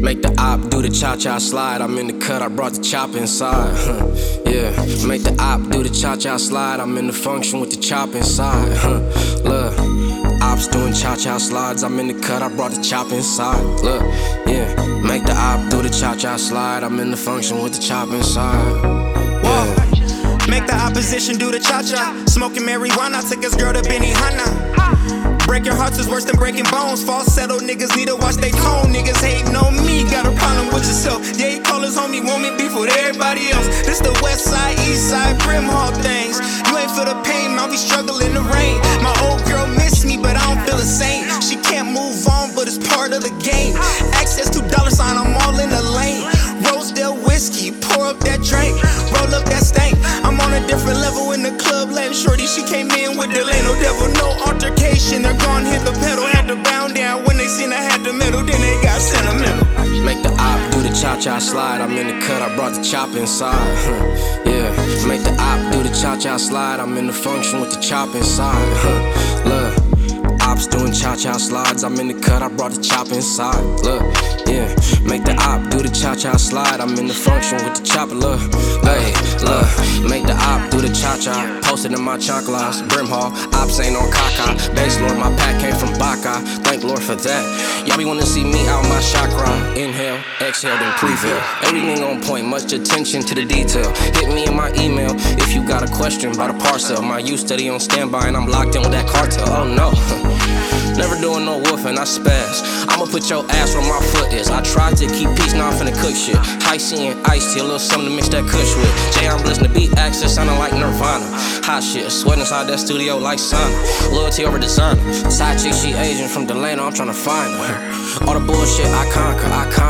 Make the op do the cha-cha slide. I'm in the cut, I brought the chop inside. Yeah, make the op do the cha-cha slide. I'm in the function with the chop inside. Look, ops doing cha-cha slides. I'm in the cut, I brought the chop inside. Look, yeah, make the op do the cha-cha slide. I'm in the function with the chop inside. Yeah. Make the opposition do the cha-cha. Smoking marijuana, took his girl to Benihana. Breaking hearts is worse than breaking bones. Falsetto niggas need to watch they tone. Niggas hating on me, got a problem with yourself. Yeah, he call his homie, want me beef with everybody else. This the west side, east side, Brimhall things. You ain't feel the pain, I'll be struggling in the rain. My old girl miss me, but I don't feel the same. She can't move on, but it's part of the game. Access to $, I'm all in the lane. Rosedale whiskey, pour up that drink, roll up that stank. I'm on a different level in the club, letting shorty, she came in with the lane. No devil, no altercation, they're gone, hit the pedal. Had to bound down when they seen I had the metal, then they got sentimental. Make the op do the cha-cha slide. I'm in the cut, I brought the chop inside. Yeah, make the op do the cha-cha slide. I'm in the function with the chop inside. Look, ops doing cha-cha slides. I'm in the cut, I brought the chop inside. Look, yeah, make the op do the cha-cha slide. I'm in the function with the chopper. Look, hey, look, make the op do the cha-cha. Posted in my chocolates, Brimhall, ops ain't on caca. Base Lord, my pack came from Baca. Thank Lord for that. Y'all be wanna see me out my chakra. Inhale, exhale, then prevail. Everything on point, much attention to the detail. Hit me in my email if you got a question about a parcel. My youth steady on standby and I'm locked in with that cartel. Oh no. Never doing no woofing, I spaz. I'ma put your ass where my foot is. I tried to keep peace, now I'm finna cook shit. High C and iced tea, a little something to mix that kush with. Jay, I'm blessed to beat access, sounding like Nirvana. Hot shit, sweating inside that studio like sauna. Loyalty over designer. Side chick, she Asian from Delano, I'm tryna find her. All the bullshit, I conquer.